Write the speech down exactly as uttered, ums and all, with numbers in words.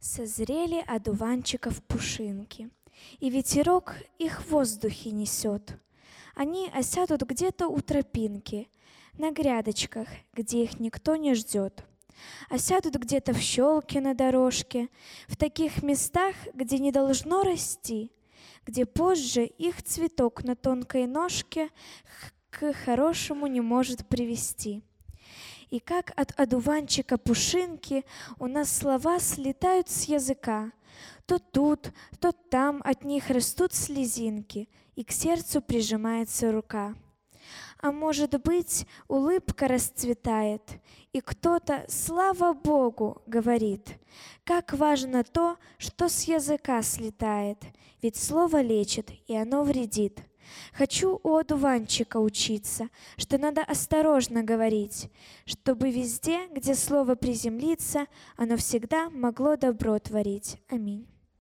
Созрели одуванчиков пушинки, и ветерок их в воздухе несет. Они осядут где-то у тропинки, на грядочках, где их никто не ждет. Осядут где-то в щелке на дорожке, в таких местах, где не должно расти, где позже их цветок на тонкой ножке к хорошему не может привести. И как от одуванчика пушинки у нас слова слетают с языка. То тут, то там от них растут слезинки, и к сердцу прижимается рука. А может быть, улыбка расцветает, и кто-то «Слава Богу!» говорит. Как важно то, что с языка слетает, ведь слово лечит, и оно вредит. Хочу у одуванчика учиться, что надо осторожно говорить, чтобы везде, где слово приземлится, оно всегда могло добро творить. Аминь.